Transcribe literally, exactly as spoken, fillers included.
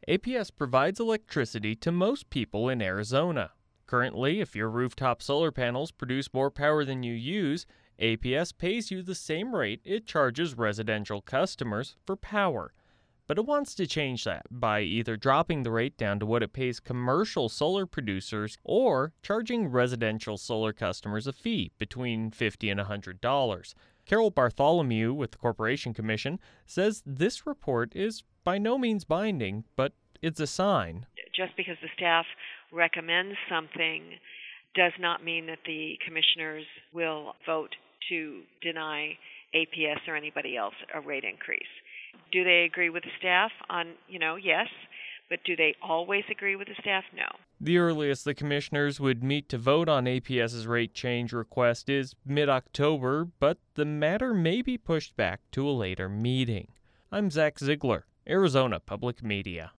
A P S provides electricity to most people in Arizona. Currently, if your rooftop solar panels produce more power than you use, A P S pays you the same rate it charges residential customers for power. But it wants to change that by either dropping the rate down to what it pays commercial solar producers or charging residential solar customers a fee between fifty dollars and one hundred dollars. Carol Bartholomew with the Corporation Commission says this report is by no means binding, but it's a sign. Just because the staff recommends something does not mean that the commissioners will vote to deny A P S or anybody else a rate increase. Do they agree with the staff on, you know, yes, but do they always agree with the staff? No. The earliest the commissioners would meet to vote on APS's rate change request is mid-October, but the matter may be pushed back to a later meeting. I'm Zach Ziegler, Arizona Public Media.